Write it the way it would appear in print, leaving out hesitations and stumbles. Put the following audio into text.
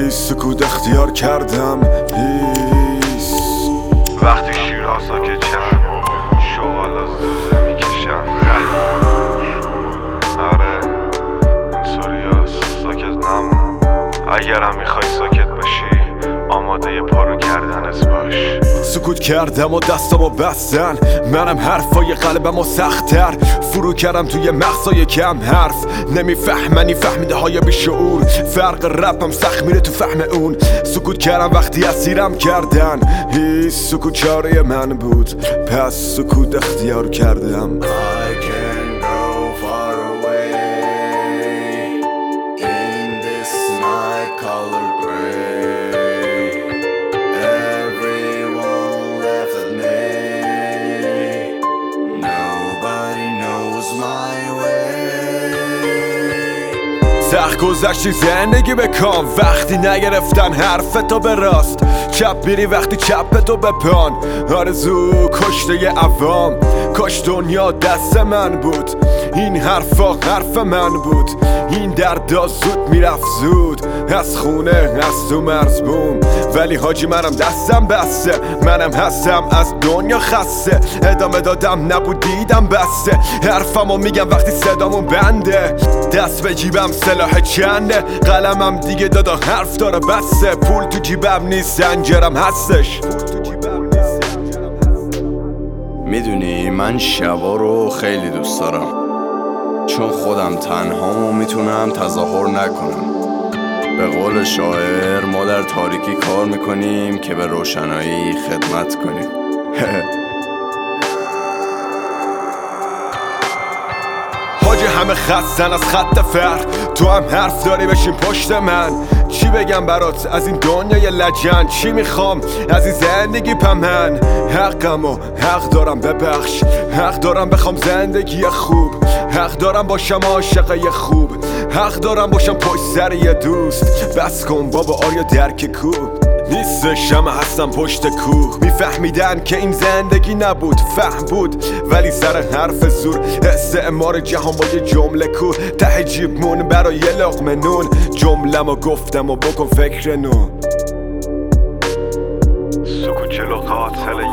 سکوت اختیار کردم وقتی شیرها ساکت شن شغال از دوزه میکشن آره اینطوری هست ساکت نمون اگرم میخوای ساکت باشی آماده پارو کردنت باش سکوت کردم و دستمو بستن منم حرفای قلبمو سخت‌تر فرو کردم توی مغزای کم حرف نمیفهمنی فهمیده های بیشعور فرق رپم سخت میره تو فهم اون سکوت کردم وقتی اسیرم کردن هیچ سکوت چاره من بود پس سکوت اختیار کردم سخت گذشتی زندگی بکن وقتی نگرفتن حرفتو به راست چپ میری وقتی چپتو بپان آرزو کشته عوام کاش دنیا دست من بود این حرفا حرف من بود این دردا زود میرفت زود از خونه از تو مرز بوم ولی حاجی منم دستم بسته منم هستم از دنیا خسته ادامه دادم نبود دیدم بسته حرفمو میگم وقتی صدامون بنده دست به جیبم سلاح چنده قلمم دیگه دادا حرف داره بسته پول تو جیبم نیست زنجرم هستش میدونی من شبا رو خیلی دوست دارم چون خودم تنهامو میتونم تظاهر نکنم به قول شاعر ما در تاریکی کار میکنیم که به روشنایی خدمت کنیم حاجی همه خستن از خط فرق تو هم حرف داری بشین پشت من چی بگم برات از این دنیای لجن چی میخوام از این زندگی پمن حقمو حق دارم ببخش حق دارم بخوام زندگی خوب حق دارم باشم عاشقه خوب حق دارم باشم پشت سر یه دوست بس کن بابا آریا درک کوب نیستش همه هستم پشت کوه میفهمیدن که این زندگی نبود فهم بود ولی سر حرف زور استعمار جهان با یه جمله کو ته جیبمون برای یه لقمه نون جمله‌مو گفتم و بکن فکر نو سکوت جلو قاتل